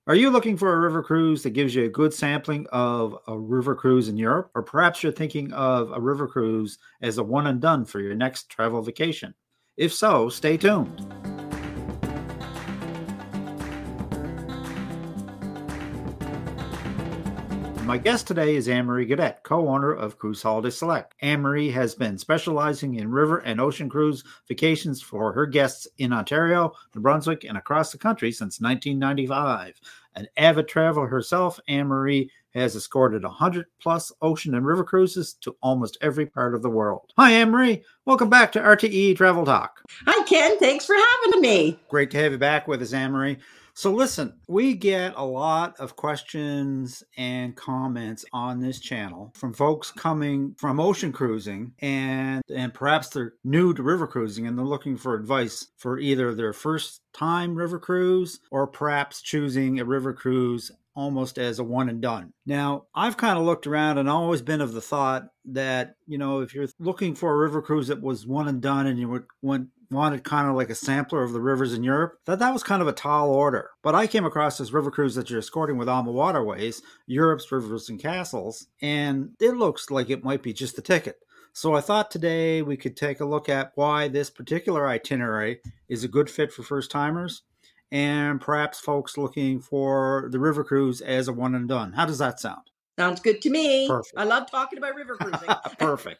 Are you looking for a river cruise that gives you a good sampling of a river cruise in Europe? Or perhaps you're thinking of a river cruise as a one and done for your next travel vacation? If so, stay tuned. My guest today is Anne-Marie Gaudette, co-owner of Cruise Holiday Select. Anne-Marie has been specializing in river and ocean cruise vacations for her guests in Ontario, New Brunswick, and across the country since 1995. An avid traveler herself, Anne-Marie has escorted 100 plus ocean and river cruises to almost every part of the world. Hi, Anne-Marie. Welcome back to RTE Travel Talk. Hi, Ken. Thanks for having me. Great to have you back with us, Anne-Marie. So listen, we get a lot of questions and comments on this channel from folks coming from ocean cruising and perhaps they're new to river cruising and they're looking for advice for either their first time river cruise or perhaps choosing a river cruise almost as a one and done. Now, I've kind of looked around and always been of the thought that, if you're looking for a river cruise that was one and done and you wanted kind of like a sampler of the rivers in Europe, that was kind of a tall order. But I came across this river cruise that you're escorting with Alma Waterways, Europe's Rivers and Castles, and it looks like it might be just the ticket. So I thought today we could take a look at why this particular itinerary is a good fit for first timers and perhaps folks looking for the river cruise as a one and done. How does that sound? Sounds good to me. Perfect. I love talking about river cruising. Perfect.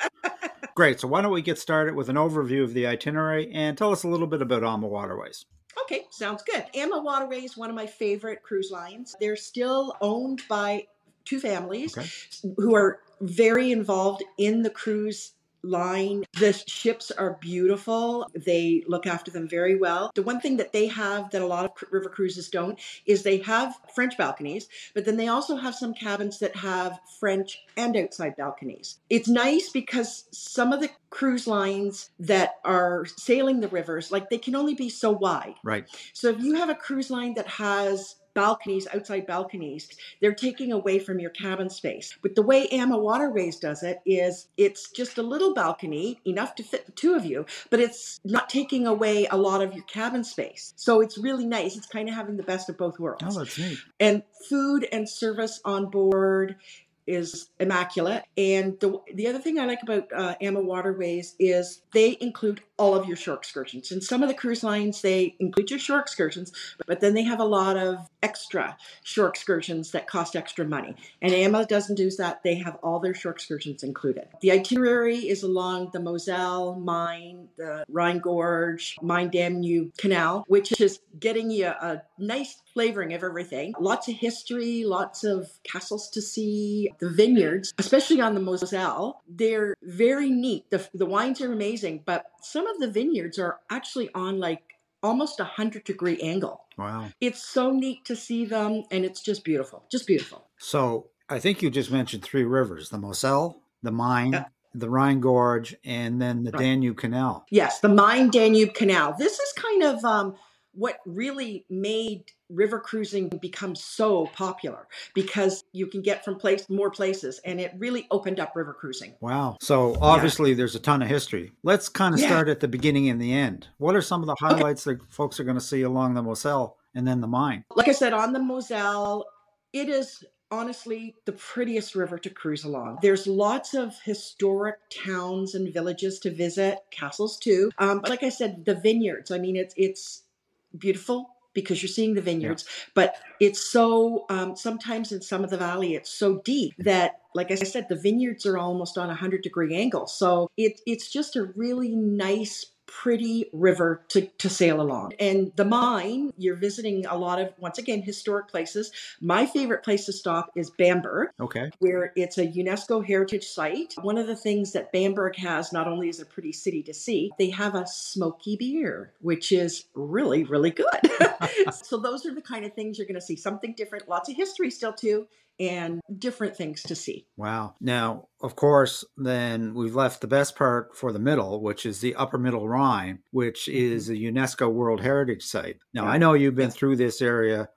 Great. So why don't we get started with an overview of the itinerary and tell us a little bit about Alma Waterways. Okay, sounds good. Alma Waterways is one of my favorite cruise lines. They're still owned by two families who are very involved in the cruise line. The ships are beautiful. They look after them very well. The one thing that they have that a lot of river cruises don't is they have French balconies, but then they also have some cabins that have French and outside balconies. It's nice because some of the cruise lines that are sailing the rivers, they can only be so wide. Right. So if you have a cruise line that has balconies, outside balconies, they're taking away from your cabin space. But the way Alma Waterways does it is it's just a little balcony, enough to fit the two of you, but it's not taking away a lot of your cabin space. So it's really nice. It's kind of having the best of both worlds. Oh, that's neat. And food and service on board is immaculate. And the other thing I like about Alma Waterways is they include all of your shore excursions. And some of the cruise lines, they include your shore excursions, but then they have a lot of extra shore excursions that cost extra money. And Alma doesn't do that. They have all their shore excursions included. The itinerary is along the Moselle, Main, the Rhine Gorge, Main-Danube Canal, which is getting you a nice flavoring of everything. Lots of history, lots of castles to see. The vineyards, especially on the Moselle, they're very neat. The wines are amazing, but some of the vineyards are actually on almost 100-degree angle. Wow. It's so neat to see them, and it's just beautiful. Just beautiful. So I think you just mentioned three rivers, the Moselle, the Main, the Rhine Gorge, and then the Danube Canal. Yes, the Main-Danube Canal. This is kind of what really made river cruising become so popular, because you can get from more places, and it really opened up river cruising. Wow. So obviously there's a ton of history. Let's kind of start at the beginning and the end. What are some of the highlights that folks are going to see along the Moselle and then the Main? Like I said, on the Moselle, it is honestly the prettiest river to cruise along. There's lots of historic towns and villages to visit, castles too. But like I said, the vineyards, I mean, it's beautiful because you're seeing the vineyards, but it's so, sometimes in some of the valley, it's so deep that, like I said, the vineyards are almost on 100-degree angle. So it's just a really nice, pretty river to sail along. And the Main, you're visiting a lot of, once again, historic places. My favorite place to stop is Bamberg, where it's a UNESCO heritage site. One of the things that Bamberg has, not only is a pretty city to see, they have a smoky beer, which is really, really good. So those are the kind of things you're going to see. Something different, lots of history still too, and different things to see. Wow. Now, of course, then we've left the best part for the middle, which is the Upper Middle Rhine, which is a UNESCO World Heritage Site. Now, I know you've been through this area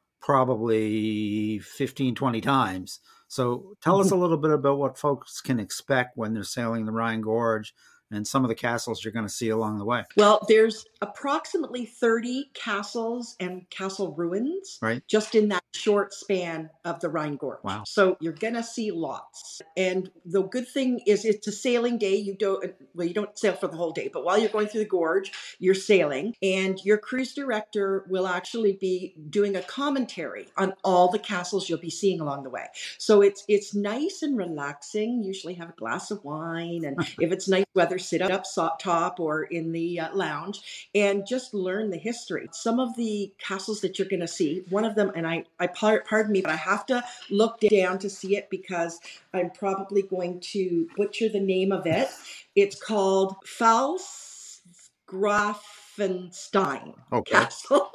probably 15, 20 times. So tell us a little bit about what folks can expect when they're sailing the Rhine Gorge and some of the castles you're going to see along the way. Well, there's approximately 30 castles and castle ruins just in that short span of the Rhine Gorge. Wow. So you're going to see lots. And the good thing is it's a sailing day. You don't sail for the whole day, but while you're going through the gorge, you're sailing, and your cruise director will actually be doing a commentary on all the castles you'll be seeing along the way. So it's nice and relaxing. Usually have a glass of wine, and if it's nice weather, sit up top or in the lounge and just learn the history. Some of the castles that you're going to see, one of them, and I pardon me, but I have to look down to see it because I'm probably going to butcher the name of it. It's called Pfalzgrafenstein Castle.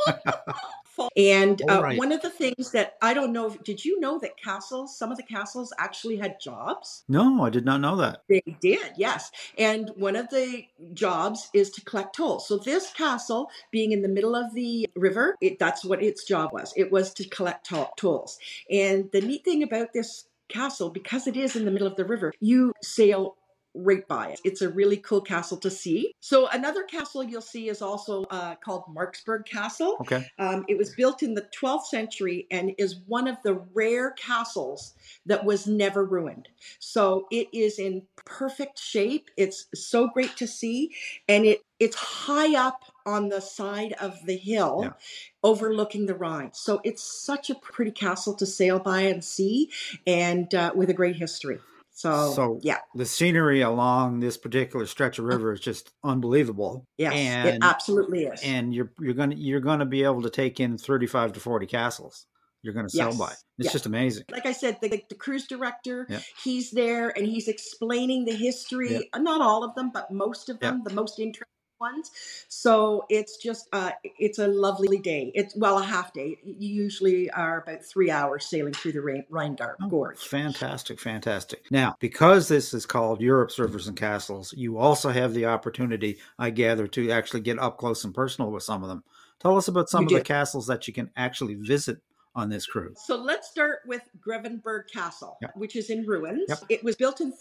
And one of the things that I don't know, did you know that some of the castles actually had jobs? No, I did not know that. They did, yes. And one of the jobs is to collect tolls. So this castle, being in the middle of the river, that's what its job was. It was to collect tolls. And the neat thing about this castle, because it is in the middle of the river, you sail right by it. It's a really cool castle to see. So another castle you'll see is also called Marksburg Castle. Okay. It was built in the 12th century and is one of the rare castles that was never ruined. So it is in perfect shape. It's so great to see. And it's high up on the side of the hill overlooking the Rhine. So it's such a pretty castle to sail by and see, and with a great history. So yeah, the scenery along this particular stretch of river is just unbelievable. Yes, it absolutely is. And you're going to be able to take in 35 to 40 castles you're going to sail by. It's just amazing. Like I said, the cruise director, he's there and he's explaining the history. Not all of them, but most of them, the most interesting ones. So it's just it's a lovely day. It's a half day. You usually are about 3 hours sailing through the Rhine Gorge. Fantastic. Now, because this is called Europe's Rivers and Castles, you also have the opportunity, I gather, to actually get up close and personal with some of them. Tell us about some of the castles that you can actually visit on this cruise. So let's start with Grevenberg Castle, which is in ruins. It was built in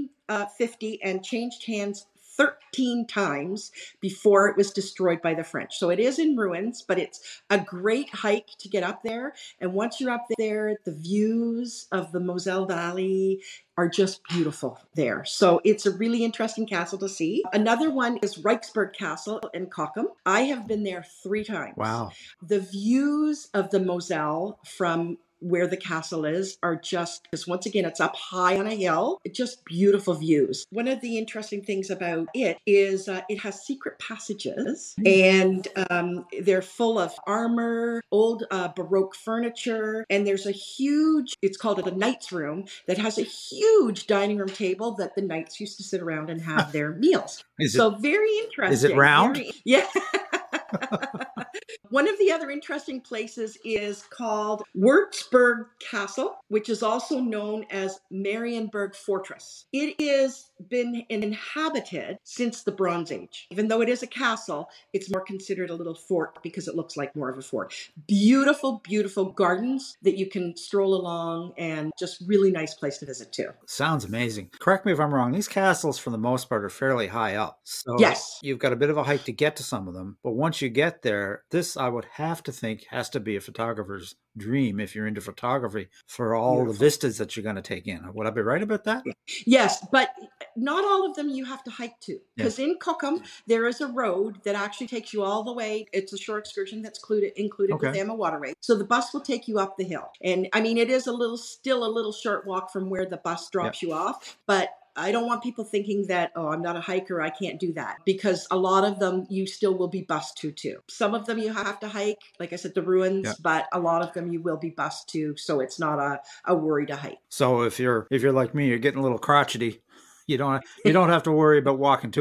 1350 and changed hands 13 times before it was destroyed by the French. So it is in ruins, but it's a great hike to get up there. And once you're up there, the views of the Moselle Valley are just beautiful there. So it's a really interesting castle to see. Another one is Reichsburg Castle in Cochem. I have been there 3 times. Wow. The views of the Moselle from where the castle is are just, because once again, it's up high on a hill. It's just beautiful views. One of the interesting things about it is it has secret passages, and they're full of armor, old Baroque furniture, and there's a huge, it's called the Knight's Room, that has a huge dining room table that the knights used to sit around and have their meals. Very interesting. Is it round? Yeah. One of the other interesting places is called Würzburg Castle, which is also known as Marienburg Fortress. It has been inhabited since the Bronze Age. Even though it is a castle, it's more considered a little fort because it looks like more of a fort. Beautiful, beautiful gardens that you can stroll along, and just really nice place to visit too. Sounds amazing. Correct me if I'm wrong. These castles, for the most part, are fairly high up. So yes, you've got a bit of a hike to get to some of them. But once you get there, this, I would have to think, has to be a photographer's dream if you're into photography for all the vistas that you're going to take in. Would I be right about that? Yes, but not all of them you have to hike to, because in Cochem there is a road that actually takes you all the way. It's a short excursion that's included with them, a water race. So the bus will take you up the hill, and I mean it is still a little short walk from where the bus drops you off, but I don't want people thinking that, oh, I'm not a hiker, I can't do that, because a lot of them you still will be bused to too. Some of them you have to hike, like I said, the ruins, but a lot of them you will be bused to, so it's not a worry to hike. So if you're like me, you're getting a little crotchety, you don't have to worry about walking too far.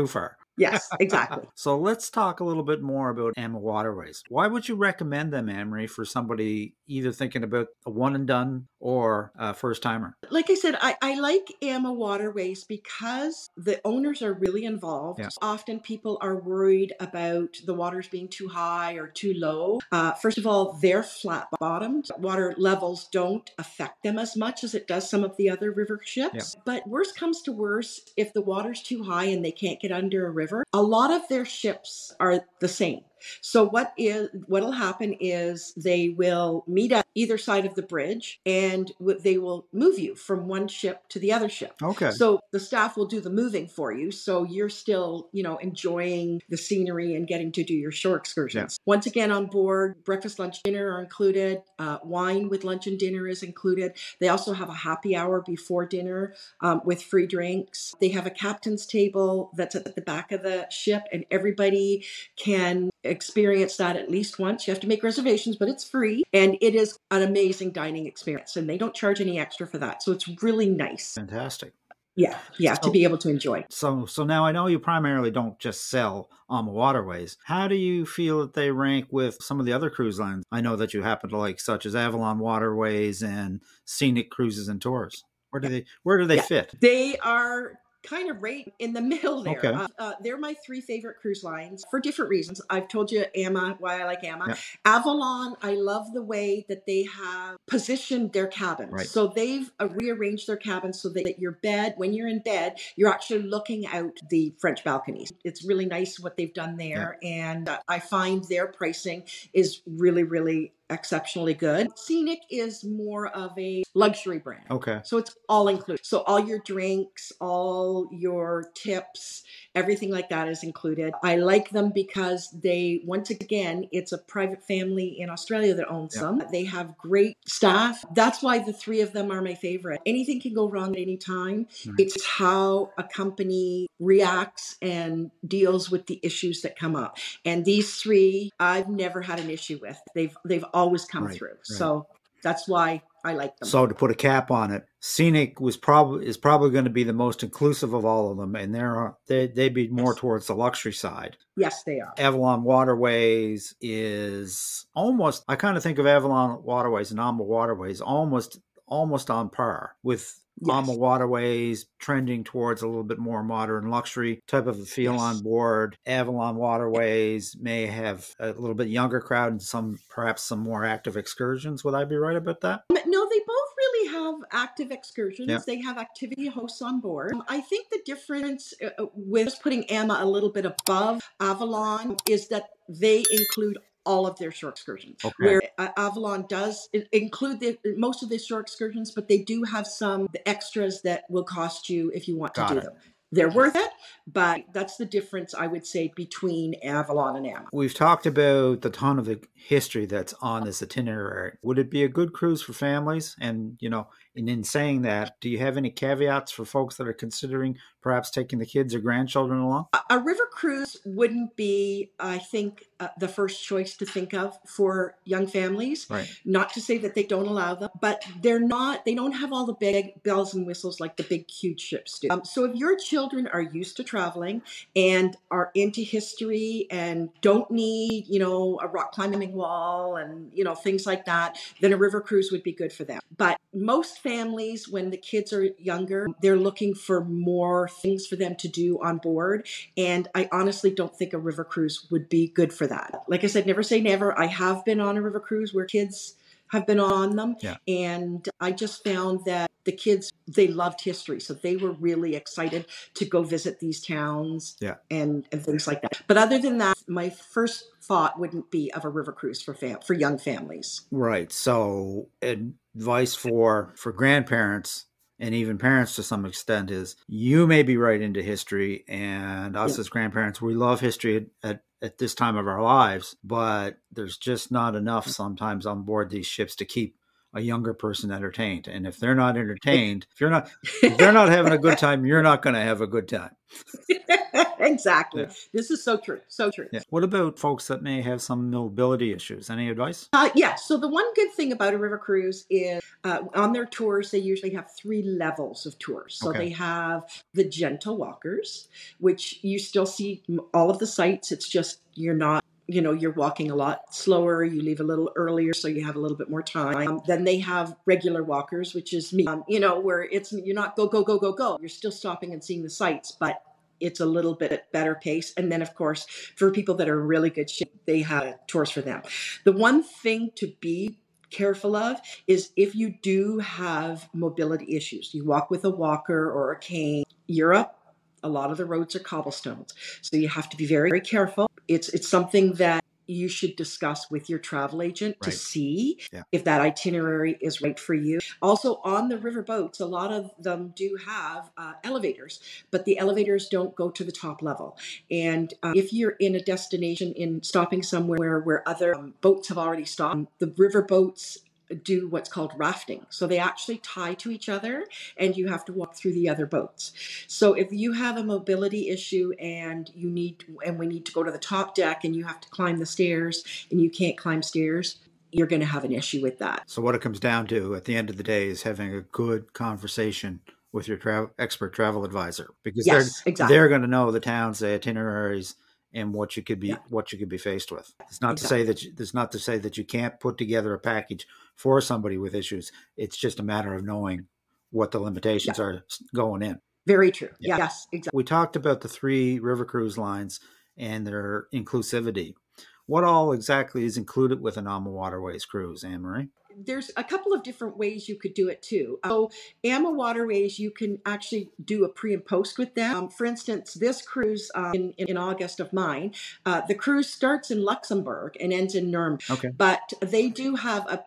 Yes, exactly. So let's talk a little bit more about AMA Waterways. Why would you recommend them, Anne-Marie, for somebody either thinking about a one and done or a first timer? Like I said, I like AMA Waterways because the owners are really involved. Yeah. Often people are worried about the waters being too high or too low. First of all, they're flat bottomed. Water levels don't affect them as much as it does some of the other river ships. Yeah. But worst comes to worst, if the water's too high and they can't get under a river, a lot of their ships are the same. So what'll happen is they will meet at either side of the bridge, and they will move you from one ship to the other ship. Okay. So the staff will do the moving for you, so you're still, enjoying the scenery and getting to do your shore excursions. Yeah. Once again, on board, breakfast, lunch, dinner are included. Wine with lunch and dinner is included. They also have a happy hour before dinner with free drinks. They have a captain's table that's at the back of the ship, and everybody can experience that at least once. You have to make reservations, but it's free, and it is an amazing dining experience, and they don't charge any extra for that, so it's really nice. Fantastic. Yeah, to be able to enjoy. So now I know you primarily don't just sell AMA Waterways. How do you feel that they rank with some of the other cruise lines I know that you happen to like, such as Avalon Waterways and Scenic Cruises and Tours? Where do they fit? They are kind of right in the middle there. Okay. They're my three favorite cruise lines for different reasons. I've told you AMA, why I like AMA. Yeah. Avalon, I love the way that they have positioned their cabins. Right. So they've rearranged their cabins so that your bed, when you're in bed, you're actually looking out the French balconies. It's really nice what they've done there. Yeah. And I find their pricing is really, really exceptionally good. Scenic is more of a luxury brand. Okay. So it's all included. So all your drinks, all your tips, everything like that is included. I like them because once again, it's a private family in Australia that owns them. They have great staff. That's why the three of them are my favorite. Anything can go wrong at any time. Mm-hmm. It's how a company reacts and deals with the issues that come up. And these three, I've never had an issue with. They've always come through. Right. So that's why I like them. So to put a cap on it, Scenic is probably going to be the most inclusive of all of them, and they'd be more towards the luxury side. Yes, they are. Avalon Waterways is almost, I kind of think of Avalon Waterways and AMA Waterways almost on par with AMA Waterways, trending towards a little bit more modern luxury type of a feel on board. Avalon Waterways may have a little bit younger crowd and perhaps some more active excursions. Would I be right about that? No, they both really have active excursions. Yeah. They have activity hosts on board. I think the difference with putting AMA a little bit above Avalon is that they include all of their shore excursions. Okay. Where Avalon does include most of the shore excursions, but they do have some extras that will cost you if you want to do them. They're worth it, but that's the difference, I would say, between Avalon and AMA. We've talked about the ton of the history that's on this itinerary. Would it be a good cruise for families? And, and in saying that, do you have any caveats for folks that are considering perhaps taking the kids or grandchildren along? A river cruise wouldn't be, I think, the first choice to think of for young families. Right. Not to say that they don't allow them, but they don't have all the big bells and whistles like the big, huge ships do. So if your children are used to traveling and are into history and don't need, a rock climbing wall and, things like that, then a river cruise would be good for them. But most families, when the kids are younger, they're looking for more things for them to do on board. And I honestly don't think a river cruise would be good for that. Like I said, never say never. I have been on a river cruise where kids have been on them. Yeah. And I just found that the kids, they loved history. So they were really excited to go visit these towns and things like that. But other than that, my first thought wouldn't be of a river cruise for young families. Right. So advice for grandparents and even parents to some extent is you may be right into history, and us as grandparents, we love history at this time of our lives, but there's just not enough sometimes on board these ships to keep a younger person entertained. And if they're not entertained, if they're not having a good time, you're not going to have a good time. Exactly. Yeah. This is so true. So true. Yeah. What about folks that may have some mobility issues? Any advice? Yeah. So the one good thing about a river cruise is on their tours, they usually have 3 levels of tours. So Okay. they have the gentle walkers, which you still see all of the sites. It's just you're not, you're walking a lot slower. You leave a little earlier, so you have a little bit more time. Then they have regular walkers, which is me, where you're not go, go, go, go, go. You're still stopping and seeing the sights, but it's a little bit better pace. And then, of course, for people that are in really good shape, they have tours for them. The one thing to be careful of is if you do have mobility issues, you walk with a walker or a cane, Europe, a lot of the roads are cobblestones. So you have to be very, very careful. It's something that you should discuss with your travel agent to see if that itinerary is right for you. Also, on the river boats, a lot of them do have elevators, but the elevators don't go to the top level. And if you're in a destination in stopping somewhere where other boats have already stopped, the river boats do what's called rafting. So they actually tie to each other and you have to walk through the other boats. So if you have a mobility issue and we need to go to the top deck and you have to climb the stairs and you can't climb stairs, you're going to have an issue with that. So what it comes down to at the end of the day is having a good conversation with your expert travel advisor, because they're going to know the towns, the itineraries, and what you could be faced with. It's not to say that you can't put together a package for somebody with issues. It's just a matter of knowing what the limitations are going in. Very true. Yeah. Yes, exactly. We talked about the 3 river cruise lines and their inclusivity. What all exactly is included with an AMA Waterways cruise, Anne-Marie? There's a couple of different ways you could do it too. So AMA Waterways, you can actually do a pre and post with them. For instance, this cruise in August of mine, the cruise starts in Luxembourg and ends in Nuremberg. Okay. But they do have a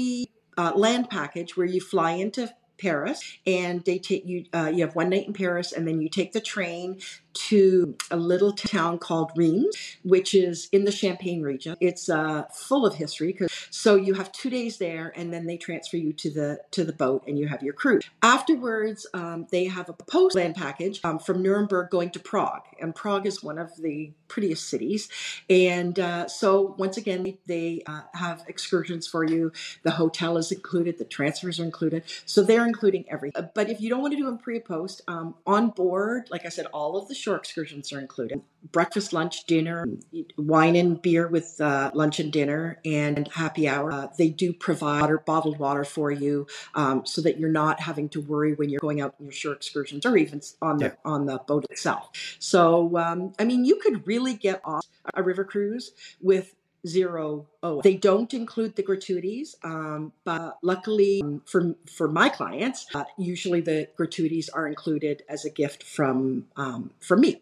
land package where you fly into Paris and they take you, you have one night in Paris and then you take the train to a little town called Reims, which is in the Champagne region. It's full of history. So you have 2 days there and then they transfer you to the boat and you have your cruise. Afterwards, they have a post land package from Nuremberg going to Prague. And Prague is one of the prettiest cities. And so once again, they have excursions for you. The hotel is included. The transfers are included. So they're including everything. But if you don't want to do them pre or post, on board, like I said, all of the shore excursions are included. Breakfast, lunch, dinner, wine and beer with lunch and dinner, and happy hour. They do provide bottled water for you so that you're not having to worry when you're going out on your shore excursions or even on the boat itself. So, I mean, you could really get off a river cruise with zero. They don't include the gratuities, but luckily for my clients, usually the gratuities are included as a gift from me.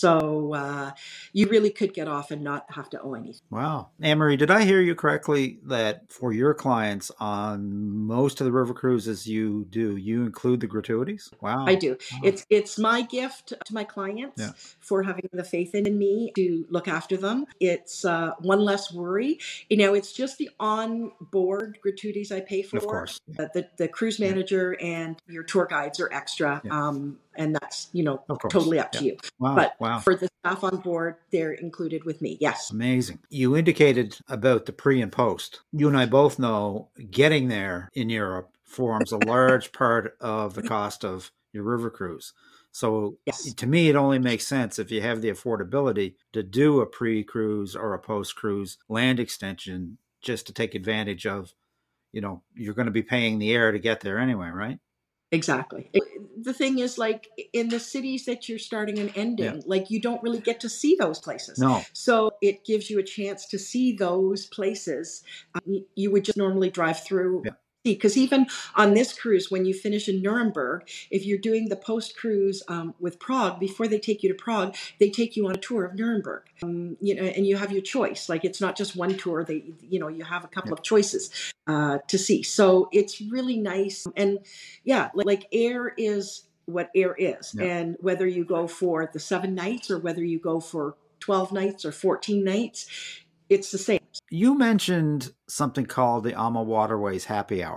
So you really could get off and not have to owe anything. Wow. Anne-Marie, did I hear you correctly that for your clients on most of the river cruises you include the gratuities? Wow. I do. Wow. It's my gift to my clients for having the faith in me to look after them. It's one less worry. It's just the on-board gratuities I pay for. Of course. The cruise manager and your tour guides are extra. And that's, totally up to you. Wow. But for the staff on board, they're included with me. Yes. Amazing. You indicated about the pre and post. You and I both know getting there in Europe forms a large part of the cost of your river cruise. So to me, it only makes sense if you have the affordability to do a pre-cruise or a post-cruise land extension just to take advantage of, you're going to be paying the air to get there anyway, right? Exactly. The thing is, like, in the cities that you're starting and ending, like, you don't really get to see those places. No. So it gives you a chance to see those places you would just normally drive through. Yeah. Because even on this cruise, when you finish in Nuremberg, if you're doing the post-cruise with Prague, before they take you to Prague, they take you on a tour of Nuremberg. And you have your choice. Like, it's not just one tour. You have a couple of choices to see. So it's really nice. And like air is what air is. Yeah. And whether you go for the 7 nights or whether you go for 12 nights or 14 nights, it's the same. You mentioned something called the AMA Waterways Happy Hour.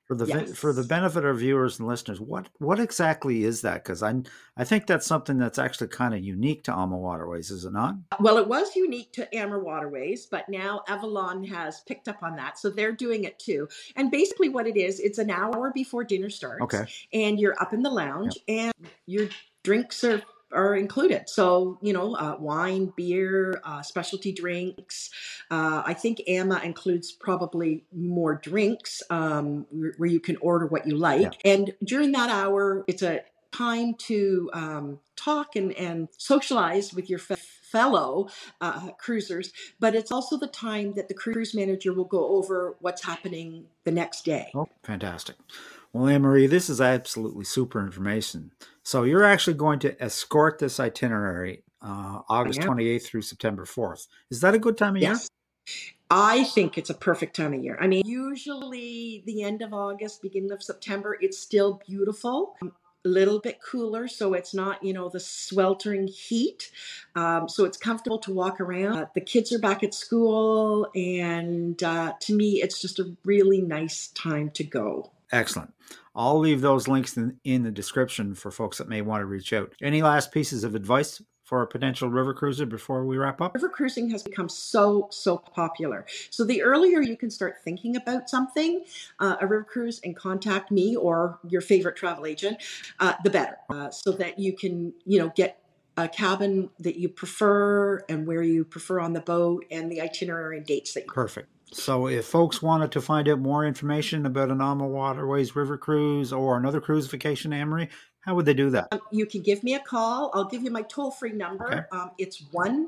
For the benefit of our viewers and listeners, what exactly is that? Because I think that's something that's actually kind of unique to AMA Waterways, is it not? Well, it was unique to AMA Waterways, but now Avalon has picked up on that, so they're doing it too. And basically, what it is, it's an hour before dinner starts, Okay. and you're up in the lounge, and your drinks are included. So, wine, beer, specialty drinks. I think AMA includes probably more drinks where you can order what you like. Yeah. And during that hour, it's a time to talk and socialize with your fellow cruisers, but it's also the time that the cruise manager will go over what's happening the next day. Oh, fantastic. Well, Anne-Marie, this is absolutely super information. So you're actually going to escort this itinerary August 28th through September 4th. Is that a good time of year? Yes. I think it's a perfect time of year. I mean, usually the end of August, beginning of September, it's still beautiful. A little bit cooler, so it's not, the sweltering heat. So it's comfortable to walk around. The kids are back at school, and to me, it's just a really nice time to go. Excellent. I'll leave those links in the description for folks that may want to reach out. Any last pieces of advice for a potential river cruiser before we wrap up? River cruising has become so popular. So the earlier you can start thinking about something, a river cruise, and contact me or your favorite travel agent, the better. So that you can, get a cabin that you prefer and where you prefer on the boat and the itinerary and dates that you Perfect. So if folks wanted to find out more information about an AMA Waterways river cruise or another cruise vacation, Anne-Marie, how would they do that? You can give me a call. I'll give you my toll-free number. Okay. It's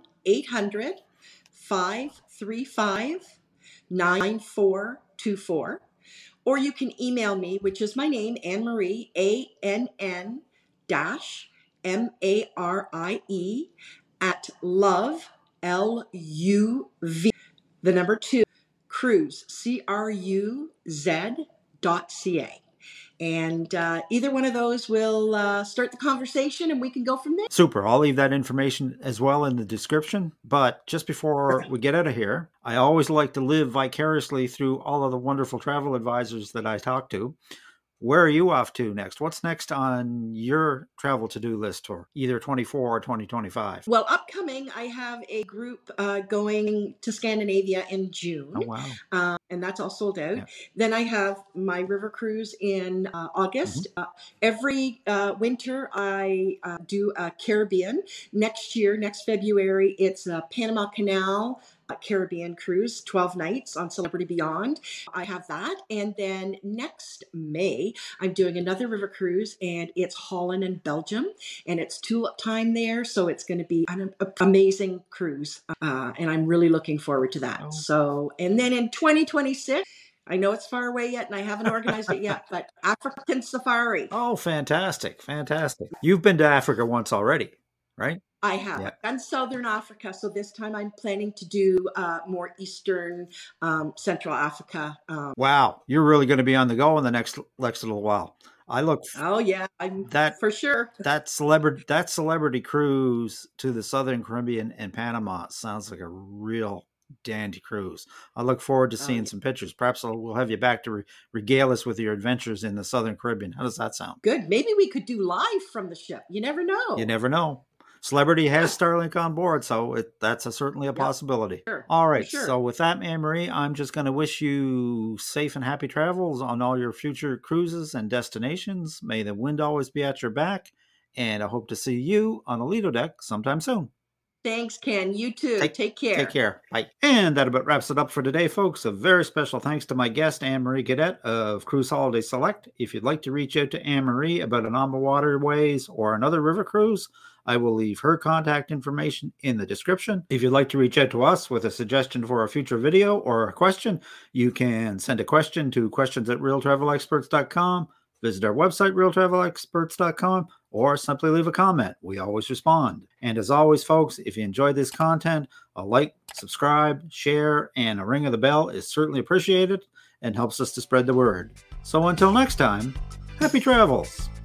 1-800-535-9424. Or you can email me, which is my name, Anne-Marie, ANN-MARIE at love, LUV, the number 2, cruise, CRUZ.ca. And either one of those will start the conversation and we can go from there. Super. I'll leave that information as well in the description. But just before we get out of here, I always like to live vicariously through all of the wonderful travel advisors that I talk to. Where are you off to next? What's next on your travel to-do list for either 24 or 2025? Well, upcoming, I have a group going to Scandinavia in June. Oh, wow. And that's all sold out. Yeah. Then I have my river cruise in August. Mm-hmm. Every winter, I do a Caribbean. Next February, it's a Panama Canal Caribbean cruise, 12 nights on Celebrity Beyond. I have that. And then next May, I'm doing another river cruise, and it's Holland and Belgium, and it's tulip time there. So it's going to be an amazing cruise. And I'm really looking forward to that. Oh. So, and then in 2026, I know it's far away yet and I haven't organized it yet, but African Safari. Oh, fantastic. Fantastic. You've been to Africa once already, right? I have. Yeah. And Southern Africa. So this time I'm planning to do more Eastern, Central Africa. Wow. You're really going to be on the go in the next little while. Oh yeah, for sure. That celebrity cruise to the Southern Caribbean and Panama sounds like a real dandy cruise. I look forward to seeing some pictures. Perhaps we'll have you back to regale us with your adventures in the Southern Caribbean. How does that sound? Good. Maybe we could do live from the ship. You never know. You never know. Celebrity has Starlink on board, so that's certainly a possibility. Sure. All right. Sure. So with that, Anne-Marie, I'm just going to wish you safe and happy travels on all your future cruises and destinations. May the wind always be at your back, and I hope to see you on the Lido deck sometime soon. Thanks, Ken. You too. Take care. Take care. Bye. And that about wraps it up for today, folks. A very special thanks to my guest, Anne-Marie Cadet of Cruise Holiday Select. If you'd like to reach out to Anne-Marie about an AMA Waterways or another river cruise, I will leave her contact information in the description. If you'd like to reach out to us with a suggestion for a future video or a question, you can send a question to questions@realtravelexperts.com, visit our website, realtravelexperts.com, or simply leave a comment. We always respond. And as always, folks, if you enjoyed this content, a like, subscribe, share, and a ring of the bell is certainly appreciated and helps us to spread the word. So until next time, happy travels.